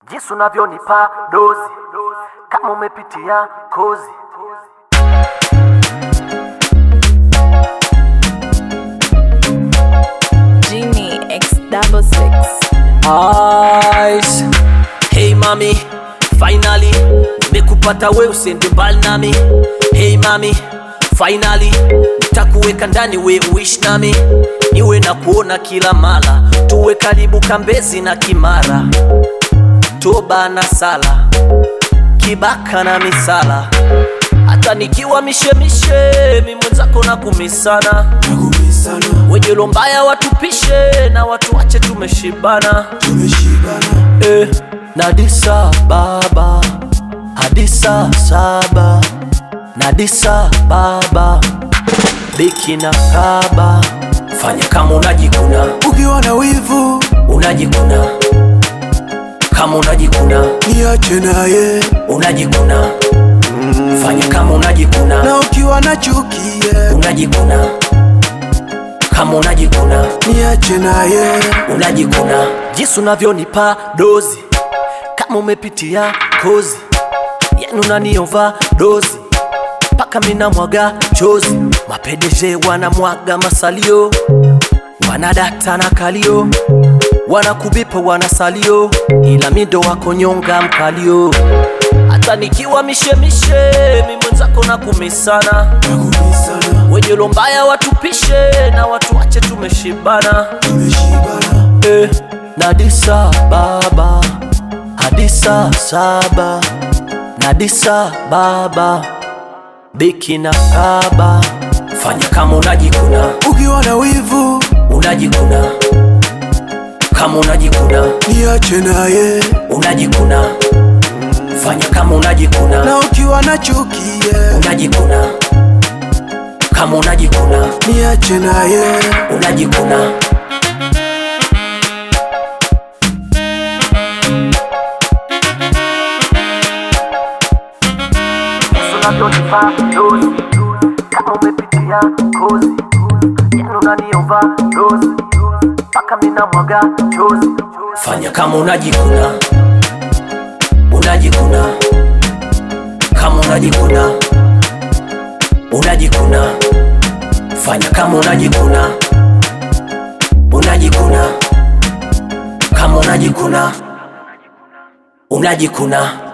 jinsi unavyonipa dozi kama umepitia kozi. Genie X66 Eyes. Hey mami, finally nimekupata we, usende mbali nami. Hey mami, finally nitakuweka ndani we uishi nami, niwe na kuona kila mara, tuwe karibu Kambezi na Kimara, toba na sala, Kibaka na Misala. Hata nikiwa mishemishe mi mwenzako na kumisana, wenye lombaya watupishe na watu wache tumeshibana. Nadisa baba hadisa saba, nadisa baba biki na kaba. Fanya kama unajikuna, ukiwa na wivu unajikuna. Kama unajikuna, niache naye unajikuna. Fanya kama unajikuna, na ukiwa na chuki unajikuna. Kama unajikuna, niache naye unajikuna. Jinsi unavyonipa dozi kama umepitia kozi, yani unaniova dozi paka mina mwaga chozi. Mapedeje wana mwaga masalio, wanadata na kalio, wanakubipa wanasalio, ila mindo wako nyonga mkalio. Hata nikiwa mishemishe mi mwenzako na kumisana, wenye lombaya watupishe na watu wache tumeshibana. Nadisa baba hadisa saba, nadisa baba biki na kaba. Fanya kama unajikuna, ukiwa na wivu unajikuna. Kama unajikuna, niache naye unajikuna. Fanya kama unajikuna, na ukiwa na chuki unajikuna. Kama unajikuna, niache naye unajikuna. Jinsi unavyonipa dozi kama umepitia kozi, yani unaniova dozi paka mina mwaga chozi. Fanya kama unajikuna, unajikuna. Kama unajikuna, unajikuna. Fanya kama unajikuna, unajikuna. Kama unajikuna, unajikuna.